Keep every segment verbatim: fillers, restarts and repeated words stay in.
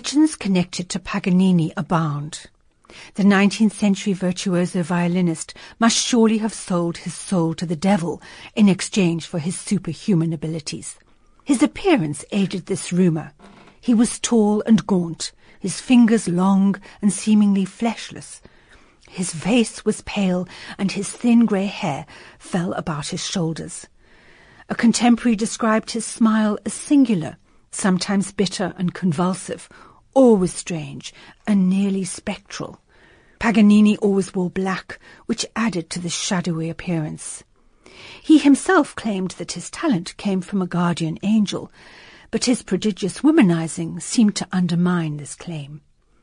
Legends connected to Paganini abound. The nineteenth century virtuoso violinist must surely have sold his soul to the devil in exchange for his superhuman abilities. His appearance aided this rumour. He was tall and gaunt, his fingers long and seemingly fleshless. His face was pale, and his thin grey hair fell about his shoulders. A contemporary described his smile as singular, sometimes bitter and convulsive, always strange and nearly spectral. Paganini always wore black, which added to this shadowy appearance. He himself claimed that his talent came from a guardian angel, but his prodigious womanizing seemed to undermine this claim.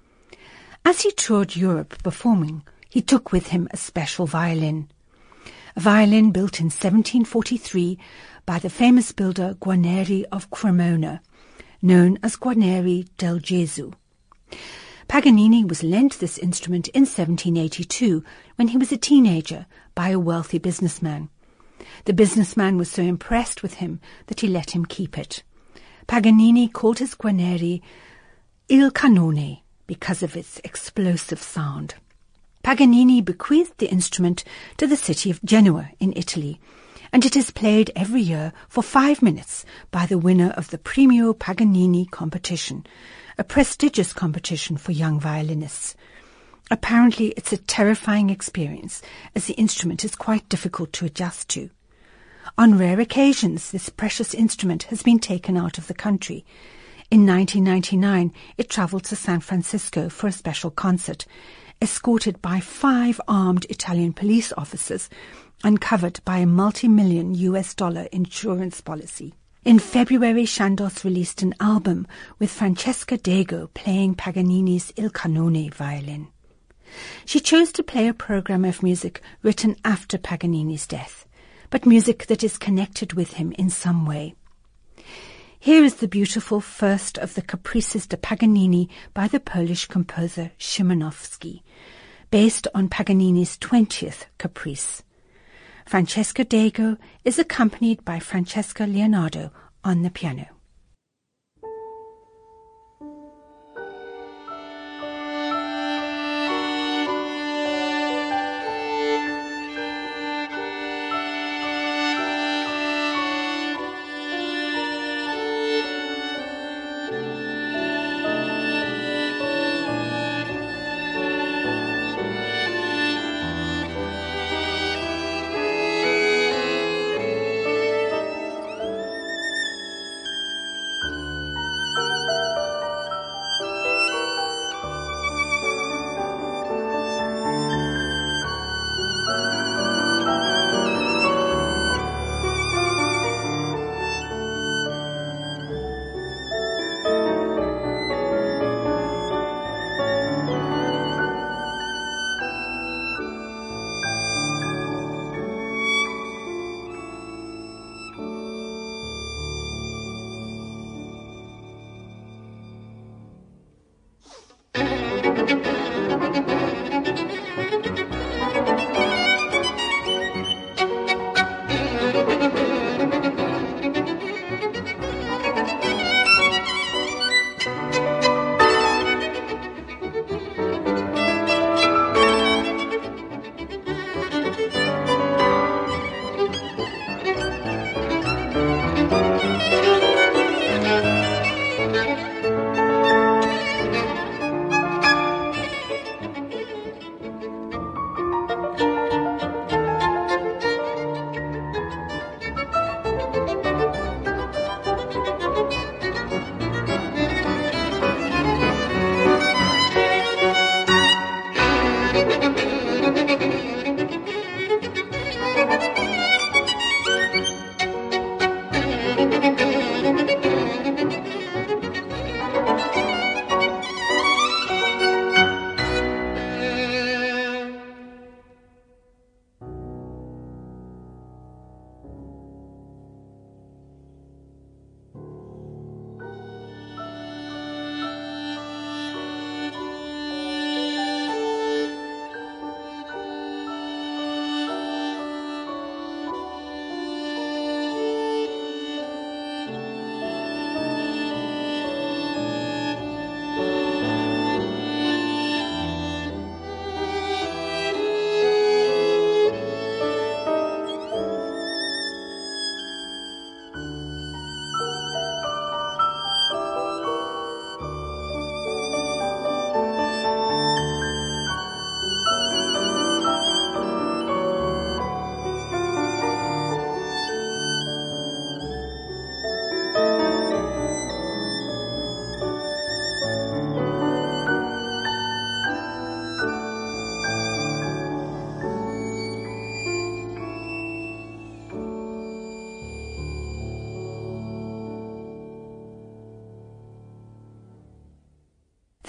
As he toured Europe performing, he took with him a special violin. A violin built in seventeen forty-three by the famous builder Guarneri of Cremona, known as Guarneri del Gesù. Paganini was lent this instrument in seventeen eighty-two when he was a teenager by a wealthy businessman. The businessman was so impressed with him that he let him keep it. Paganini called his Guarneri Il Cannone because of its explosive sound. Paganini bequeathed the instrument to the city of Genoa in Italy, and it is played every year for five minutes by the winner of the Premio Paganini competition, a prestigious competition for young violinists. Apparently it's a terrifying experience, as the instrument is quite difficult to adjust to. On rare occasions, this precious instrument has been taken out of the country. In nineteen ninety-nine, it travelled to San Francisco for a special concert, escorted by five armed Italian police officers and covered by a multi-million U S dollar insurance policy. In February, Chandos released an album with Francesca Dego playing Paganini's Il Cannone violin. She chose to play a program of music written after Paganini's death, but music that is connected with him in some way. Here is the beautiful first of the Caprices de Paganini by the Polish composer Szymanowski, based on Paganini's twentieth Caprice. Francesca Dego is accompanied by Francesca Leonardo on the piano.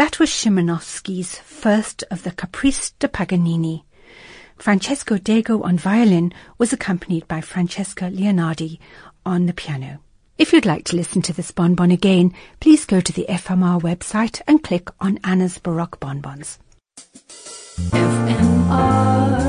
That was Szymanowski's first of the Caprice de Paganini. Francesco Dego on violin was accompanied by Francesca Leonardi on the piano. If you'd like to listen to this bonbon again, please go to the F M R website and click on Anna's Baroque Bonbons. F M R